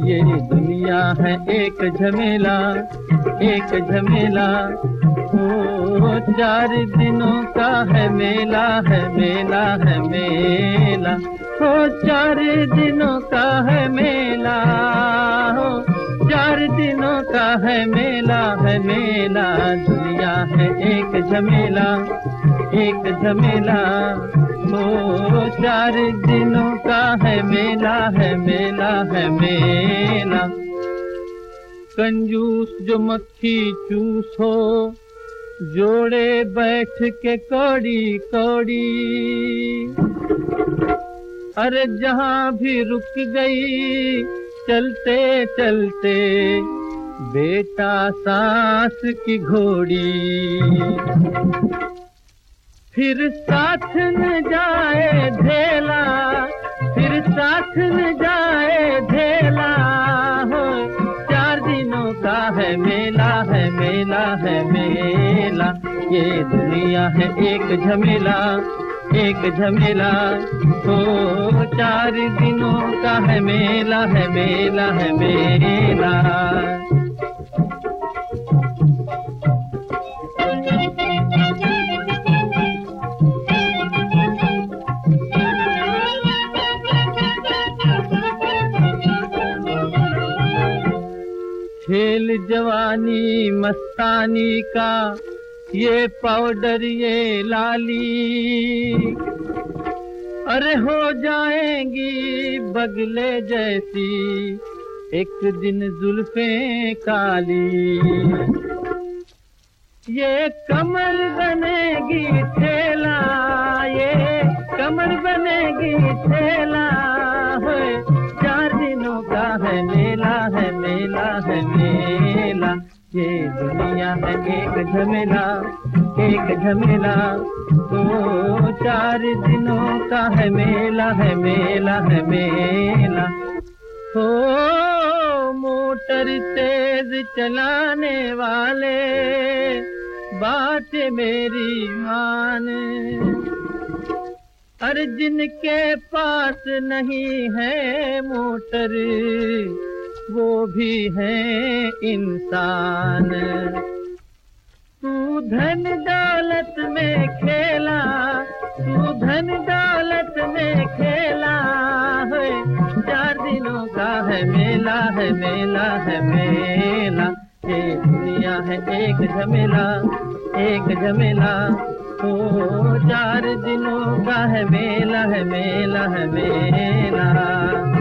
ये दुनिया है एक झमेला, एक झमेला। ओ 4 दिनों का है मेला, है मेला, है मेला। ओ 4 दिनों का है मेला, हो 4 दिनों का है मेला, है मेला। दुनिया है एक झमेला, एक झमेला। ओ 4 दिनों का है मेला, है मेला, है मेला। कंजूस जो मक्खी चूस हो, जोड़े बैठ के कौड़ी कौड़ी। अरे जहाँ भी रुक गई चलते चलते, बेटा सांस की घोड़ी। फिर साथ न जाए धेला, फिर साथ न जाए धेला। हो 4 दिनों का है मेला, है मेला, है मेला। ये दुनिया है एक झमेला, एक झमेला। ओ 4 दिनों का है मेला, है मेला, है मेला। खेल जवानी मस्तानी का, ये पाउडर ये लाली। अरे हो जाएंगी बगले जैसी एक दिन जुल्फें काली। ये कमर बनेगी ठेला, ये कमर बनेगी ठेला। 4 दिनों का है मेला, है मेला, है मेला। ये दुनिया है एक झमेला, एक झमेला। ओ 4 दिनों का है मेला, है मेला, है मेला। हो मोटर तेज चलाने वाले, बात मेरी मान। अरे जिनके पास नहीं है मोटर, वो भी है इंसान। तू धन दौलत में खेला, तू धन दौलत में खेला। 4 दिनों का है मेला, है मेला, है मेला। ये दुनिया है एक झमेला, एक झमेला। ओ 4 दिनों का है मेला, है मेला, है मेला।